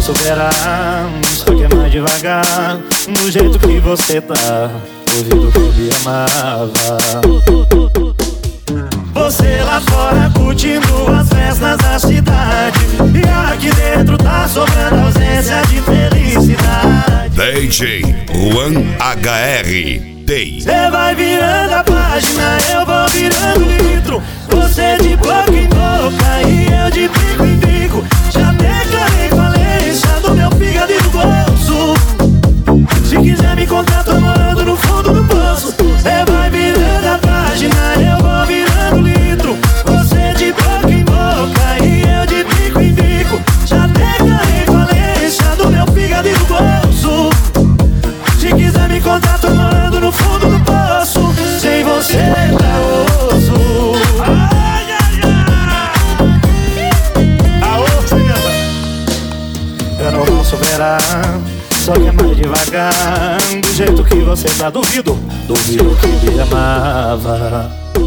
superar, só que é mais devagar. Do jeito que você tá, duvido que eu me amava. Você lá fora curtindo as festas da cidade, e aqui dentro tá sobrando ausência de felicidade. DJ Juan HR. Cê vai virando a página, eu vou virando litro. Você de boca em boca e eu de bico em bico. Já declarei falência do meu fígado e do bolso. Se quiser me contar, tô morando no fundo do poço. Cê vai virando a página, eu vou virando litro. Você de boca em boca e eu de bico em bico. Já declarei falência do meu fígado e do bolso. Se quiser me contar, tô morando no fundo do poço. Sem você tá osso. Ai, ai, ai. Aô, eu não vou superar, só que é mais devagar. Do jeito que você tá, duvido que me amava.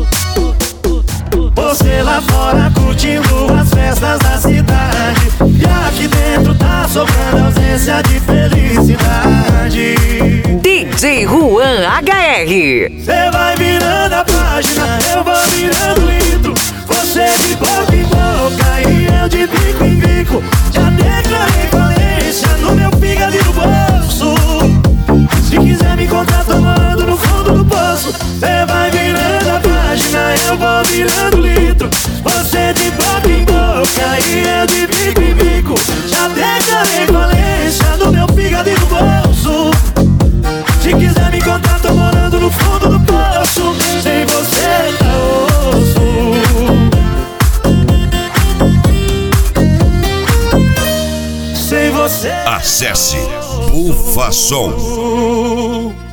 Você lá fora curtindo as festas da cidade, e aqui dentro tá sobrando ausência de felicidade. DJ Juan HR. Cê vai virando a página, eu vou virando litro. Você de boca em boca e eu de bico em bico. Já declarei falência no meu fígado e no bolso. Se quiser me contar, tô morando no fundo do poço. Cê vai virando a página, eu vou virando litro. Você de boca em boca e eu de bico em bico. Já declarei falência no meu fígado e no bolso. Se quiser me contar, tô morando no fundo do poço. Sem você tá osso. Sem você. Acesse Bufasom.